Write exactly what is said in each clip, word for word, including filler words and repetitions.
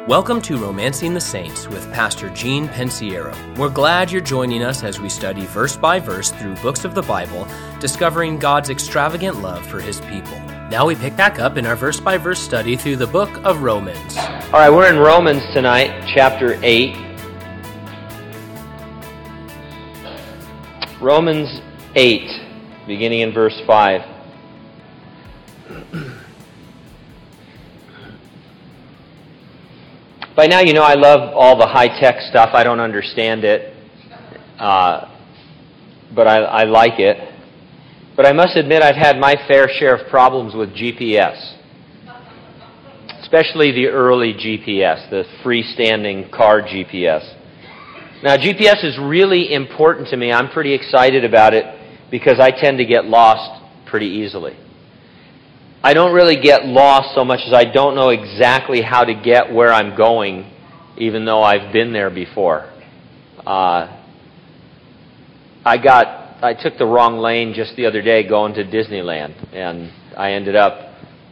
Welcome to Romancing the Saints with Pastor Gene Pensiero. We're glad you're joining us as we study verse by verse through books of the Bible, discovering God's extravagant love for His people. Now we pick back up in our verse by verse study through the book of Romans. All right, we're in Romans tonight, chapter eight. Romans eight, beginning in verse five. By now, you know I love all the high-tech stuff. I don't understand it, uh, but I, I like it. But I must admit I've had my fair share of problems with G P S, especially the early G P S, the freestanding car G P S. Now, G P S is really important to me. I'm pretty excited about it because I tend to get lost pretty easily. I don't really get lost so much as I don't know exactly how to get where I'm going, even though I've been there before. Uh, I got, I took the wrong lane just the other day going to Disneyland, and I ended up,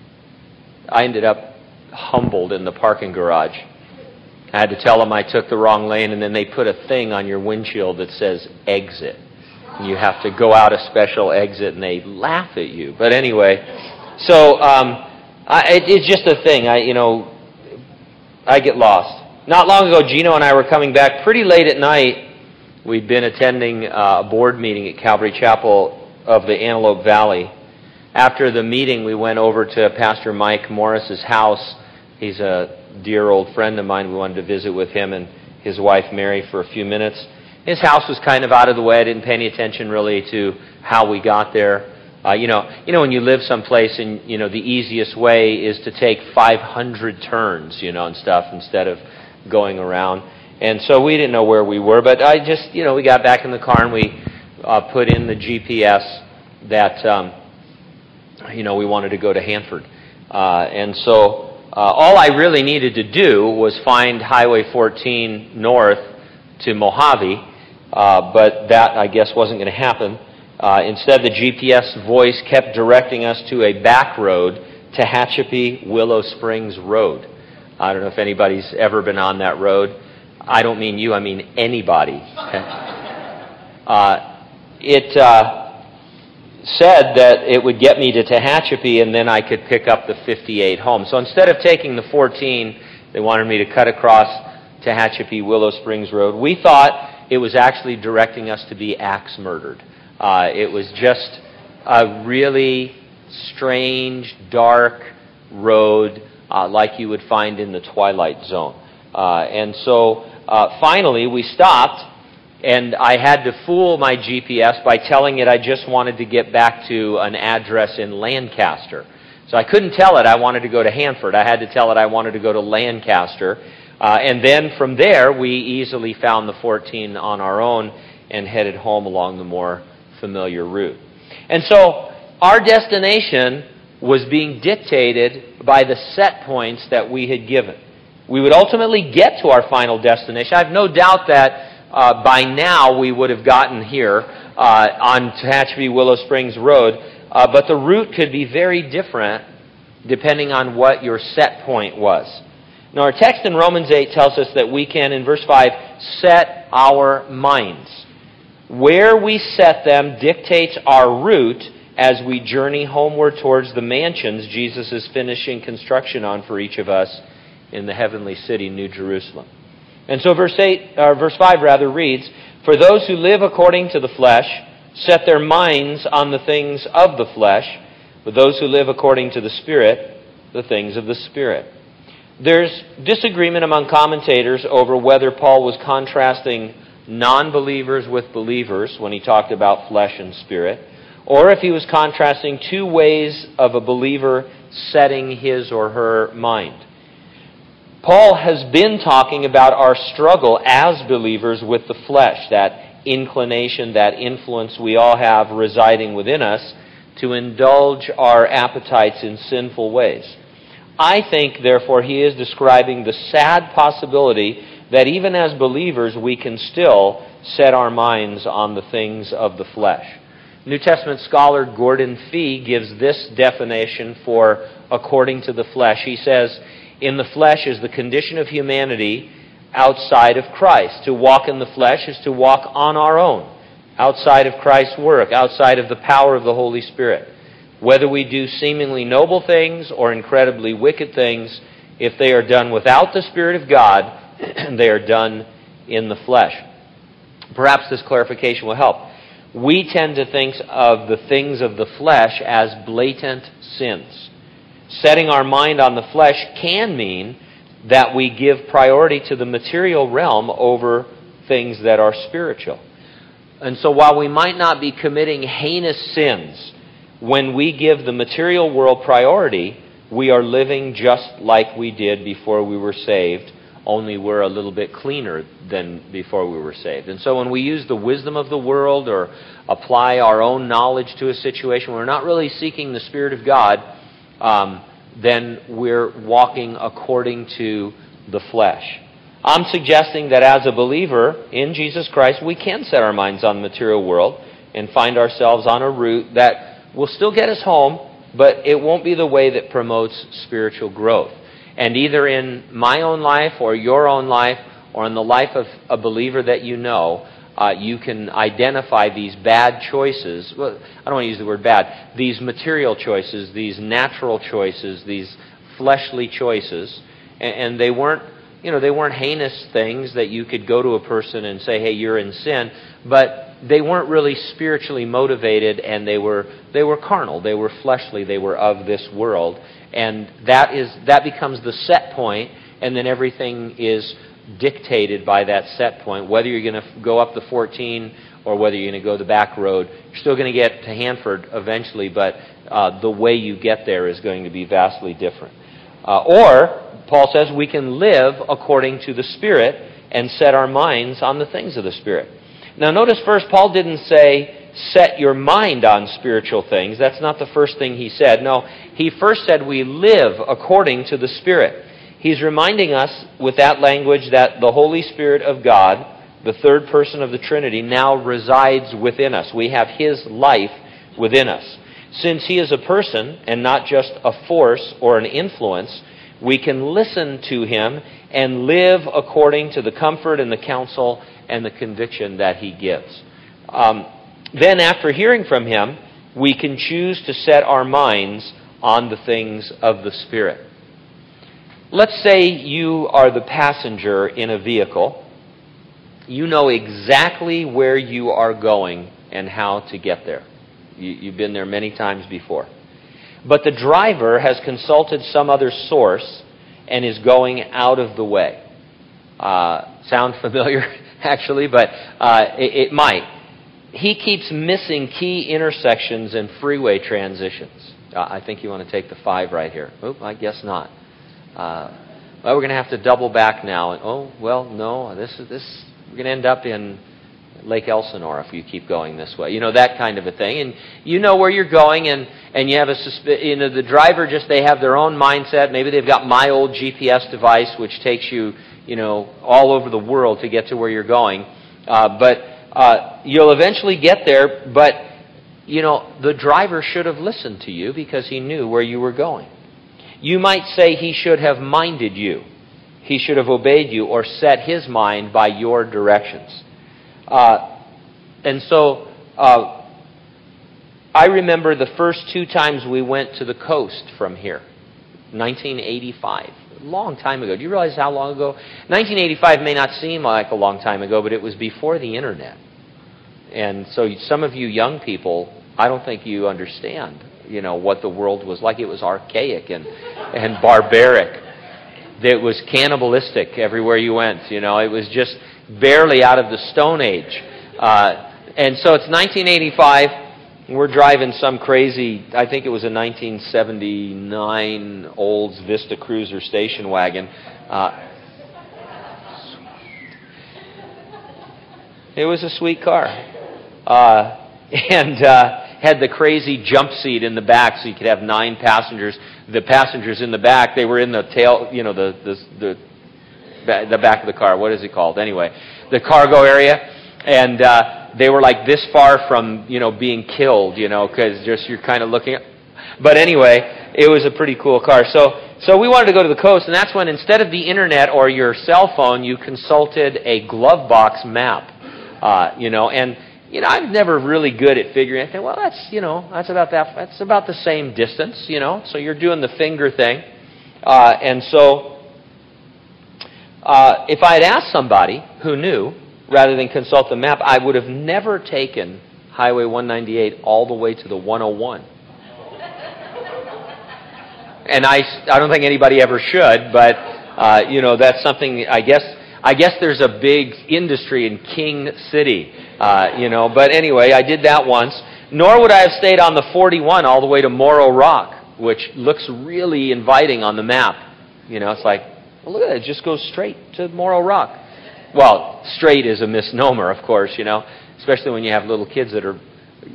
I ended up humbled in the parking garage. I had to tell them I took the wrong lane, and then they put a thing on your windshield that says exit. And you have to go out a special exit, and they laugh at you. But anyway. So um, I, it, it's just a thing. I, you know, I get lost. Not long ago, Gino and I were coming back pretty late at night. We'd been attending uh, a board meeting at Calvary Chapel of the Antelope Valley. After the meeting, we went over to Pastor Mike Morris's house. He's a dear old friend of mine. We wanted to visit with him and his wife Mary for a few minutes. His house was kind of out of the way. I didn't pay any attention really to how we got there. Uh, you know, you know when you live someplace and, you know, the easiest way is to take five hundred turns, you know, and stuff instead of going around. And so we didn't know where we were, but I just, you know, we got back in the car and we uh, put in the G P S that, um, you know, we wanted to go to Hanford. Uh, and so uh, all I really needed to do was find Highway fourteen north to Mojave, uh, but that, I guess, wasn't going to happen. Uh, instead, the G P S voice kept directing us to a back road, Tehachapi Willow Springs Road. I don't know if anybody's ever been on that road. I don't mean you, I mean anybody. uh, it uh, said that it would get me to Tehachapi and then I could pick up the fifty-eight home. So instead of taking the fourteen, they wanted me to cut across Tehachapi Willow Springs Road. We thought it was actually directing us to be axe murdered. Uh, it was just a really strange, dark road uh, like you would find in the Twilight Zone. Uh, and so uh, finally we stopped, and I had to fool my G P S by telling it I just wanted to get back to an address in Lancaster. So I couldn't tell it I wanted to go to Hanford. I had to tell it I wanted to go to Lancaster. Uh, and then from there we easily found the fourteen on our own and headed home along the more familiar route. And so our destination was being dictated by the set points that we had given. We would ultimately get to our final destination. I have no doubt that uh, by now we would have gotten here uh, on Tehachapi Willow Springs Road, uh, but the route could be very different depending on what your set point was. Now our text in Romans eight tells us that we can, in verse five, set our minds. Where we set them dictates our route as we journey homeward towards the mansions Jesus is finishing construction on for each of us in the heavenly city, New Jerusalem. And so verse eight, or verse five rather, reads, "For those who live according to the flesh set their minds on the things of the flesh, but those who live according to the Spirit, the things of the Spirit." There's disagreement among commentators over whether Paul was contrasting non-believers with believers when he talked about flesh and spirit, or if he was contrasting two ways of a believer setting his or her mind. Paul has been talking about our struggle as believers with the flesh, that inclination, that influence we all have residing within us to indulge our appetites in sinful ways. I think, therefore, he is describing the sad possibility that even as believers, we can still set our minds on the things of the flesh. New Testament scholar Gordon Fee gives this definition for according to the flesh. He says, in the flesh is the condition of humanity outside of Christ. To walk in the flesh is to walk on our own, outside of Christ's work, outside of the power of the Holy Spirit. Whether we do seemingly noble things or incredibly wicked things, if they are done without the Spirit of God, they are done in the flesh. Perhaps this clarification will help. We tend to think of the things of the flesh as blatant sins. Setting our mind on the flesh can mean that we give priority to the material realm over things that are spiritual. And so while we might not be committing heinous sins, when we give the material world priority, we are living just like we did before we were saved, only we're a little bit cleaner than before we were saved. And so when we use the wisdom of the world or apply our own knowledge to a situation, we're not really seeking the Spirit of God, um, then we're walking according to the flesh. I'm suggesting that as a believer in Jesus Christ, we can set our minds on the material world and find ourselves on a route that will still get us home, but it won't be the way that promotes spiritual growth. And either in my own life or your own life or in the life of a believer that you know, uh, you can identify these bad choices. Well, I don't want to use the word bad. These material choices, these natural choices, these fleshly choices, and, and they weren't, you know, they weren't heinous things that you could go to a person and say, "Hey, you're in sin," but they weren't really spiritually motivated, and they were they were carnal, they were fleshly, they were of this world. And that is that becomes the set point, and then everything is dictated by that set point. Whether you're going to go up the fourteen or whether you're going to go the back road, you're still going to get to Hanford eventually, but uh, the way you get there is going to be vastly different. Uh, or, Paul says, we can live according to the Spirit and set our minds on the things of the Spirit. Now notice first, Paul didn't say, set your mind on spiritual things. That's not the first thing he said. No, he first said we live according to the Spirit. He's reminding us with that language that the Holy Spirit of God, the third person of the Trinity, now resides within us. We have His life within us. Since He is a person and not just a force or an influence, we can listen to Him and live according to the comfort and the counsel and the conviction that He gives. Um, Then, after hearing from Him, we can choose to set our minds on the things of the Spirit. Let's say you are the passenger in a vehicle. You know exactly where you are going and how to get there. You, you've been there many times before. But the driver has consulted some other source and is going out of the way. Uh, sound familiar, actually, but uh, it, it might. He keeps missing key intersections and freeway transitions. Uh, I think you want to take the five right here. Oop, I guess not. Uh, well, we're going to have to double back now. And, oh, well, no, this is this. We're going to end up in Lake Elsinore if you keep going this way. You know, that kind of a thing. And you know where you're going, and, and you have a susp- you know, the driver just, they have their own mindset. Maybe they've got my old G P S device, which takes you, you know, all over the world to get to where you're going. Uh, but Uh, you'll eventually get there, but, you know, the driver should have listened to you because he knew where you were going. You might say he should have minded you. He should have obeyed you or set his mind by your directions. Uh, and so, uh, I remember the first two times we went to the coast from here, nineteen eighty-five. A long time ago. Do you realize how long ago? nineteen eighty-five may not seem like a long time ago, but it was before the internet. And so some of you young people, I don't think you understand, you know, what the world was like. It was archaic and, and barbaric. It was cannibalistic everywhere you went. You know, it was just barely out of the Stone Age. Uh, and so it's nineteen eighty-five. We're driving some crazy, I think it was a nineteen seventy-nine Olds Vista Cruiser station wagon. Uh, it was a sweet car. Uh, and uh, had the crazy jump seat in the back so you could have nine passengers. The passengers in the back, they were in the tail, you know, the, the, the, the back of the car. What is it called? Anyway, the cargo area. And uh, they were like this far from, you know, being killed, you know, because just you're kind of looking at. But anyway, it was a pretty cool car. So So we wanted to go to the coast, and that's when instead of the internet or your cell phone, you consulted a glove box map. Uh, you know, and you know, I'm never really good at figuring. I think, well, that's you know, that's about that. That's about the same distance. You know, so you're doing the finger thing, uh, and so uh, if I had asked somebody who knew rather than consult the map, I would have never taken Highway one ninety-eight all the way to the one oh one. And I, I don't think anybody ever should, but, uh, you know, that's something, I guess, I guess there's a big industry in King City, uh, you know, but anyway, I did that once. Nor would I have stayed on the forty-one all the way to Morro Rock, which looks really inviting on the map. You know, it's like, well, look at it, it just goes straight to Morro Rock. Well, straight is a misnomer, of course, you know, especially when you have little kids that are,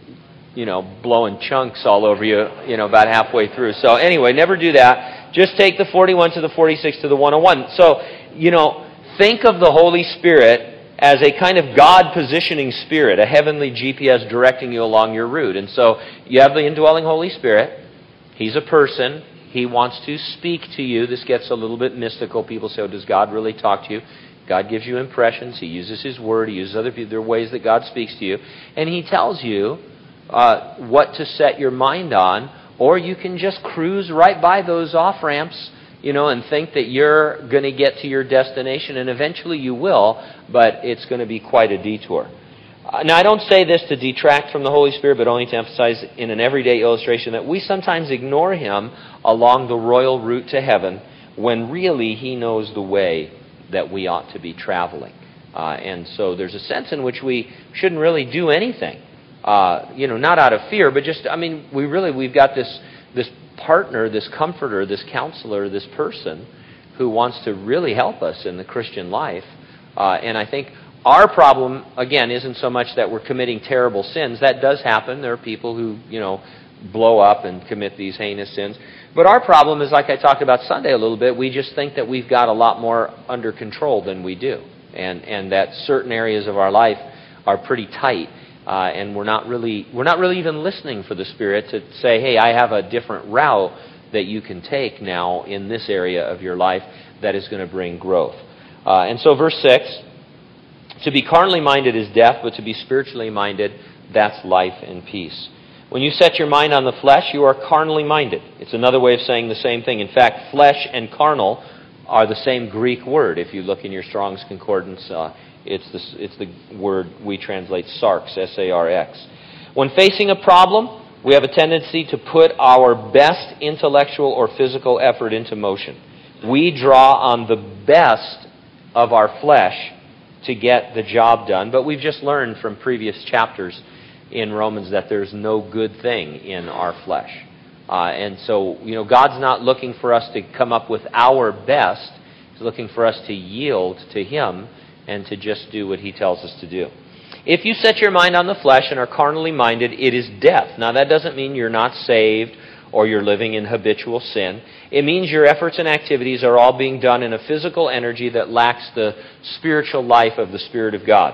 you know, blowing chunks all over you, you know, about halfway through. So anyway, never do that. Just take the forty-one to the forty-six to the one oh one. So, you know, think of the Holy Spirit as a kind of God positioning spirit, a heavenly G P S directing you along your route. And so you have the indwelling Holy Spirit. He's a person. He wants to speak to you. This gets a little bit mystical. People say, oh, does God really talk to you? God gives you impressions. He uses His Word. He uses other people. There are ways that God speaks to you. And He tells you Uh, what to set your mind on, or you can just cruise right by those off-ramps, you know, and think that you're going to get to your destination, and eventually you will, but it's going to be quite a detour. Uh, now, I don't say this to detract from the Holy Spirit, but only to emphasize in an everyday illustration that we sometimes ignore Him along the royal route to heaven when really He knows the way that we ought to be traveling. Uh, and so there's a sense in which we shouldn't really do anything. Uh, you know, not out of fear, but just, I mean, we really, we've got this this partner, this comforter, this counselor, this person who wants to really help us in the Christian life. Uh, and I think our problem, again, isn't so much that we're committing terrible sins. That does happen. There are people who, you know, blow up and commit these heinous sins. But our problem is, like I talked about Sunday a little bit, we just think that we've got a lot more under control than we do. And, and that certain areas of our life are pretty tight. Uh, and we're not really we're not really even listening for the Spirit to say, hey, I have a different route that you can take now in this area of your life that is going to bring growth. Uh, and so verse six, to be carnally minded is death, but to be spiritually minded, that's life and peace. When you set your mind on the flesh, you are carnally minded. It's another way of saying the same thing. In fact, flesh and carnal are the same Greek word. If you look in your Strong's Concordance, uh, It's the, it's the word we translate sarx, S A R X. When facing a problem, we have a tendency to put our best intellectual or physical effort into motion. We draw on the best of our flesh to get the job done, but we've just learned from previous chapters in Romans that there's no good thing in our flesh. Uh, and so, you know, God's not looking for us to come up with our best. He's looking for us to yield to Him and to just do what He tells us to do. If you set your mind on the flesh and are carnally minded, it is death. Now, that doesn't mean you're not saved or you're living in habitual sin. It means your efforts and activities are all being done in a physical energy that lacks the spiritual life of the Spirit of God.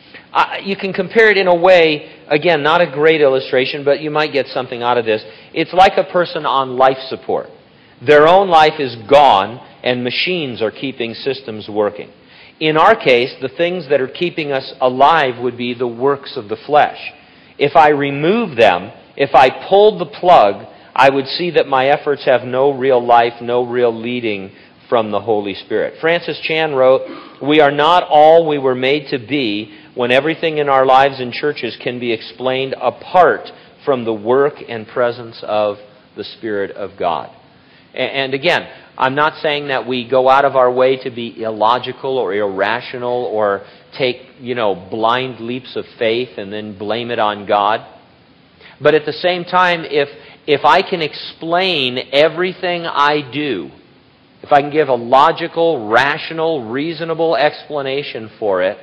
Uh, you can compare it in a way, again, not a great illustration, but you might get something out of this. It's like a person on life support. Their own life is gone, and machines are keeping systems working. In our case, the things that are keeping us alive would be the works of the flesh. If I remove them, if I pulled the plug, I would see that my efforts have no real life, no real leading from the Holy Spirit. Francis Chan wrote, "We are not all we were made to be when everything in our lives and churches can be explained apart from the work and presence of the Spirit of God." And again, I'm not saying that we go out of our way to be illogical or irrational or take, you know, blind leaps of faith and then blame it on God. But at the same time, if if I can explain everything I do, if I can give a logical, rational, reasonable explanation for it,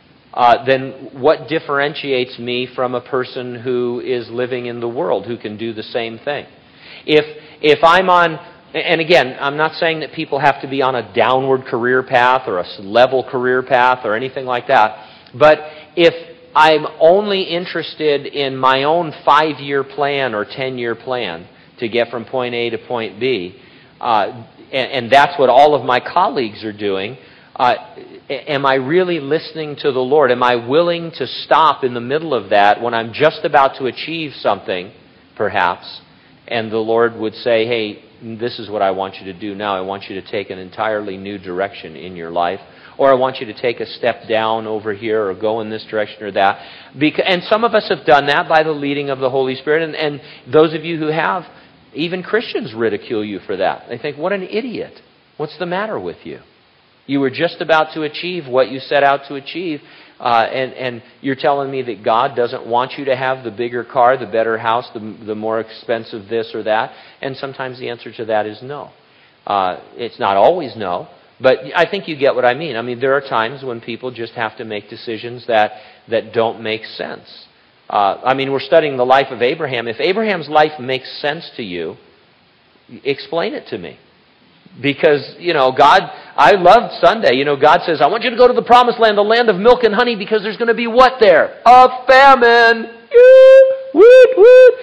uh, then what differentiates me from a person who is living in the world who can do the same thing? If if I'm on... And again, I'm not saying that people have to be on a downward career path or a level career path or anything like that. But if I'm only interested in my own five-year plan or ten-year plan to get from point A to point B, uh, and, and that's what all of my colleagues are doing, uh, am I really listening to the Lord? Am I willing to stop in the middle of that when I'm just about to achieve something, perhaps, and the Lord would say, hey, this is what I want you to do now. I want you to take an entirely new direction in your life. Or I want you to take a step down over here or go in this direction or that. Because, and some of us have done that by the leading of the Holy Spirit. And, and those of you who have, even Christians ridicule you for that. They think, what an idiot. What's the matter with you? You were just about to achieve what you set out to achieve. Uh, and, and you're telling me that God doesn't want you to have the bigger car, the better house, the, the more expensive this or that. And sometimes the answer to that is no. Uh, it's not always no. But I think you get what I mean. I mean, there are times when people just have to make decisions that, that don't make sense. Uh, I mean, we're studying the life of Abraham. If Abraham's life makes sense to you, explain it to me. Because, you know, God, I loved Sunday. You know, God says, I want you to go to the promised land, the land of milk and honey, because there's going to be what there? A famine. Woot, woot.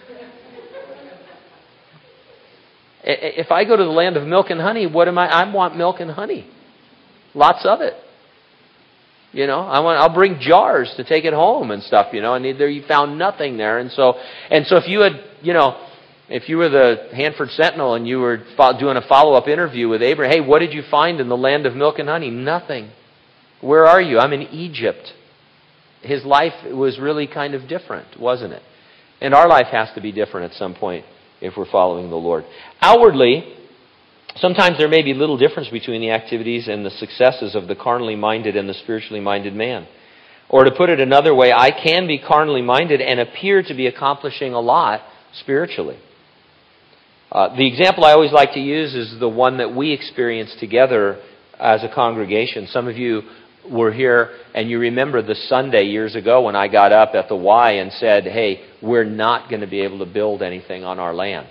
If I go to the land of milk and honey, what am I? I want milk and honey. Lots of it. You know, I want, I'll bring jars to take it home and stuff, you know, and there you found nothing there. And so, and so if you had, you know, if you were the Hanford Sentinel and you were doing a follow-up interview with Abraham, hey, what did you find in the land of milk and honey? Nothing. Where are you? I'm in Egypt. His life was really kind of different, wasn't it? And our life has to be different at some point if we're following the Lord. Outwardly, sometimes there may be little difference between the activities and the successes of the carnally minded and the spiritually minded man. Or to put it another way, I can be carnally minded and appear to be accomplishing a lot spiritually. Uh, the example I always like to use is the one that we experienced together as a congregation. Some of you were here and you remember the Sunday years ago when I got up at the Y and said, hey, we're not going to be able to build anything on our land.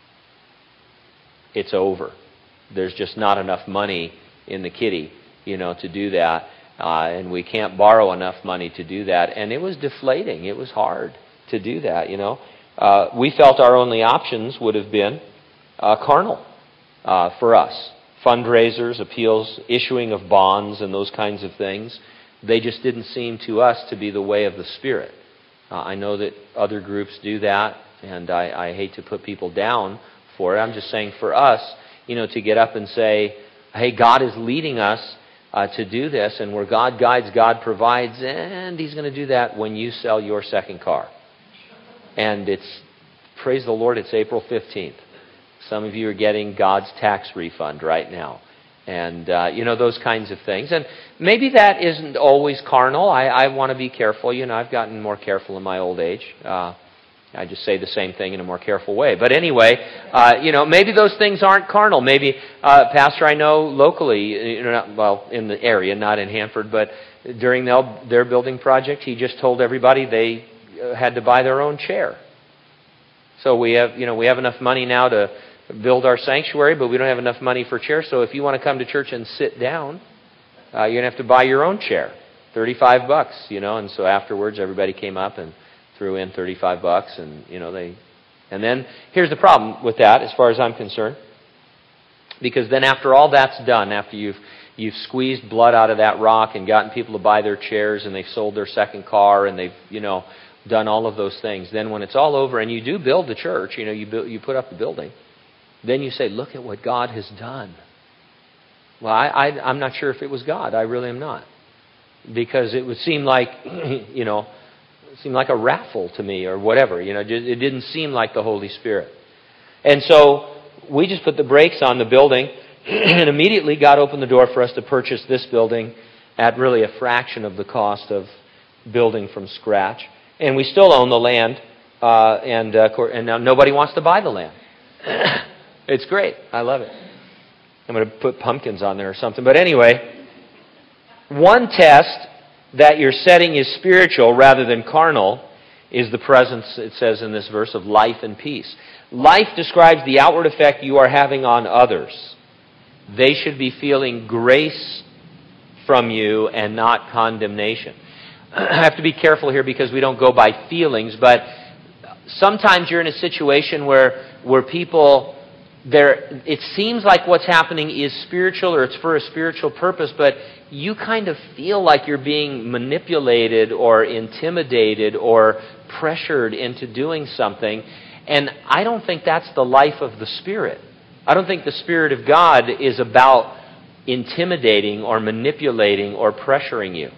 It's over. There's just not enough money in the kitty, you know, to do that. Uh, and we can't borrow enough money to do that. And it was deflating. It was hard to do that, you know. Uh, we felt our only options would have been uh, carnal uh, for us. Fundraisers, appeals, issuing of bonds and those kinds of things. They just didn't seem to us to be the way of the Spirit. Uh, I know that other groups do that, and I, I hate to put people down for it. I'm just saying for us, you know, to get up and say, hey, God is leading us uh, to do this, and where God guides, God provides, and He's going to do that when you sell your second car. And it's, praise the Lord, it's April fifteenth. Some of you are getting God's tax refund right now. And, uh, you know, those kinds of things. And maybe that isn't always carnal. I, I want to be careful. You know, I've gotten more careful in my old age. Uh, I just say the same thing in a more careful way. But anyway, uh, you know, maybe those things aren't carnal. Maybe, uh, pastor I know locally, you know, not, well, in the area, not in Hanford, but during their, their building project, he just told everybody they had to buy their own chair. So we have, you know, we have enough money now to build our sanctuary, but we don't have enough money for chairs. So if you want to come to church and sit down, uh, you're going to have to buy your own chair. thirty-five bucks, you know. And so afterwards, everybody came up and threw in thirty-five bucks, and, you know, they... And then, here's the problem with that, as far as I'm concerned. Because then after all that's done, after you've you've squeezed blood out of that rock and gotten people to buy their chairs, and they've sold their second car, and they've, you know, done all of those things, then when it's all over, and you do build the church, you know, you build, you put up the building, then you say, look at what God has done. Well, I, I, I'm not sure if it was God. I really am not. Because it would seem like, you know, it seemed like a raffle to me or whatever. You know, it didn't seem like the Holy Spirit. And so we just put the brakes on the building, and immediately God opened the door for us to purchase this building at really a fraction of the cost of building from scratch. And we still own the land, uh, and, uh, and now nobody wants to buy the land. It's great. I love it. I'm going to put pumpkins on there or something. But anyway, one test that your setting is spiritual rather than carnal is the presence, it says in this verse, of life and peace. Life describes the outward effect you are having on others. They should be feeling grace from you and not condemnation. I have to be careful here because we don't go by feelings, but sometimes you're in a situation where, where people there, it seems like what's happening is spiritual or it's for a spiritual purpose, but you kind of feel like you're being manipulated or intimidated or pressured into doing something. And I don't think that's the life of the Spirit. I don't think the Spirit of God is about intimidating or manipulating or pressuring you.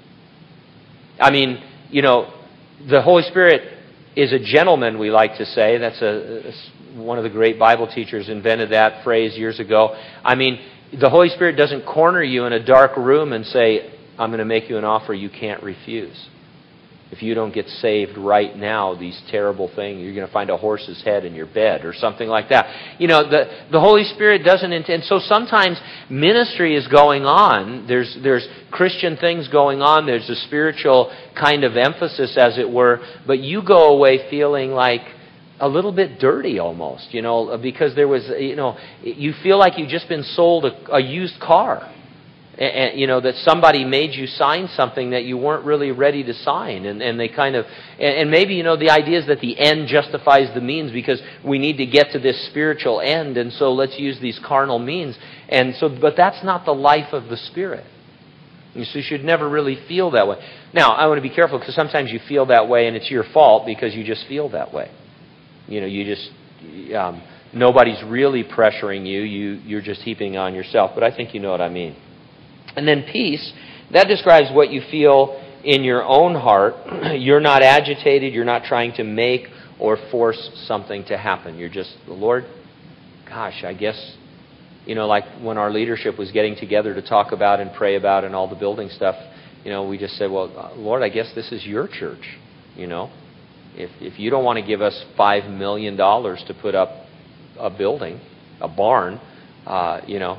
I mean, you know, the Holy Spirit is a gentleman, we like to say. That's a, one of the great Bible teachers invented that phrase years ago. I mean, the Holy Spirit doesn't corner you in a dark room and say, I'm going to make you an offer you can't refuse. If you don't get saved right now, these terrible things, you're going to find a horse's head in your bed or something like that. You know, the, the Holy Spirit doesn't intend. So sometimes ministry is going on. There's, there's Christian things going on. There's a spiritual kind of emphasis, as it were. But you go away feeling like a little bit dirty almost, you know, because there was, you know, you feel like you've just been sold a, a used car. And, you know, that somebody made you sign something that you weren't really ready to sign. And, and they kind of, and, and maybe, you know, the idea is that the end justifies the means because we need to get to this spiritual end. And so let's use these carnal means. And so, but that's not the life of the Spirit. And so you should never really feel that way. Now, I want to be careful because sometimes you feel that way and it's your fault because you just feel that way. You know, you just, um, nobody's really pressuring you. You, you're just heaping on yourself. But I think you know what I mean. And then peace, that describes what you feel in your own heart. You're not agitated. You're not trying to make or force something to happen. You're just, Lord, gosh, I guess, you know, like when our leadership was getting together to talk about and pray about and all the building stuff, you know, we just said, well, Lord, I guess this is your church, you know. If, if you don't want to give us five million dollars to put up a building, a barn, uh, you know,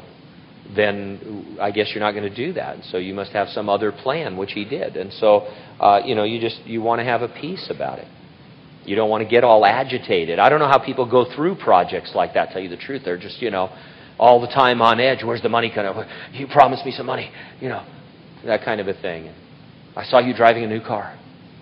then I guess you're not going to do that. So you must have some other plan, which he did. And so, uh, you know, you just, you want to have a peace about it. You don't want to get all agitated. I don't know how people go through projects like that, tell you the truth. They're just, you know, all the time on edge. Where's the money coming? You promised me some money, you know, that kind of a thing. I saw you driving a new car.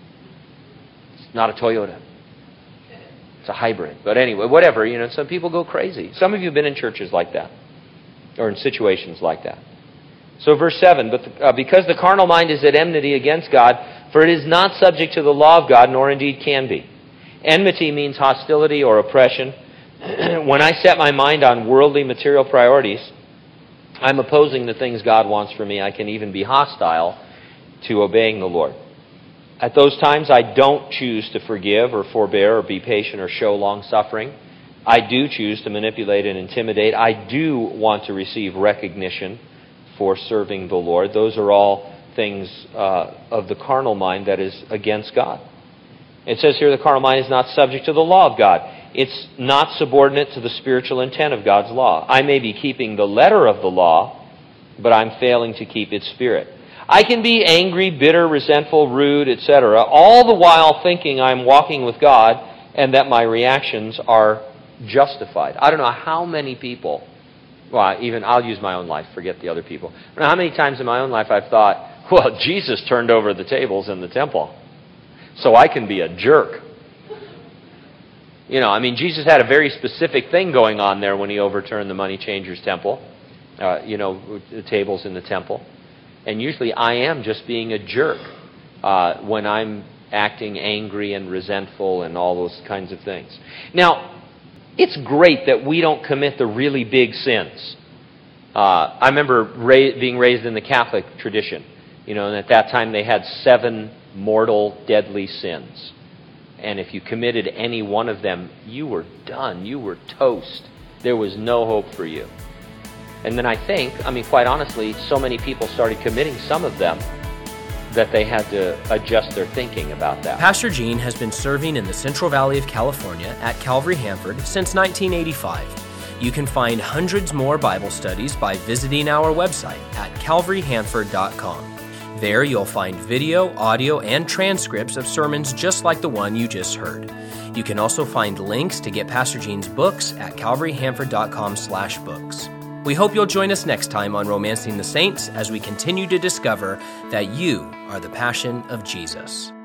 It's not a Toyota. It's a hybrid. But anyway, whatever, you know, some people go crazy. Some of you have been in churches like that, or in situations like that. So verse seven, but the, uh, because the carnal mind is at enmity against God, for it is not subject to the law of God, nor indeed can be. Enmity means hostility or oppression. When I set my mind on worldly material priorities, I'm opposing the things God wants for me. I can even be hostile to obeying the Lord. At those times, I don't choose to forgive or forbear or be patient or show long-suffering. I do choose to manipulate and intimidate. I do want to receive recognition for serving the Lord. Those are all things uh, of the carnal mind that is against God. It says here the carnal mind is not subject to the law of God. It's not subordinate to the spiritual intent of God's law. I may be keeping the letter of the law, but I'm failing to keep its spirit. I can be angry, bitter, resentful, rude, et cetera, all the while thinking I'm walking with God and that my reactions are justified. I don't know how many people, well, even I'll use my own life, forget the other people. I don't know how many times in my own life I've thought, well, Jesus turned over the tables in the temple, so I can be a jerk. You know, I mean, Jesus had a very specific thing going on there when he overturned the money changers' temple, uh, you know, the tables in the temple. And usually I am just being a jerk uh, when I'm acting angry and resentful and all those kinds of things. Now, it's great that we don't commit the really big sins. Uh, I remember ra- being raised in the Catholic tradition, you know, and at that time they had seven mortal, deadly sins. And if you committed any one of them, you were done. You were toast. There was no hope for you. And then I think, I mean, quite honestly, so many people started committing some of them that they had to adjust their thinking about that. Pastor Gene has been serving in the Central Valley of California at Calvary Hanford since nineteen eighty-five. You can find hundreds more Bible studies by visiting our website at calvary hanford dot com. There you'll find video, audio, and transcripts of sermons just like the one you just heard. You can also find links to get Pastor Gene's books at calvary hanford dot com slash books. We hope you'll join us next time on Romancing the Saints as we continue to discover that you are the passion of Jesus.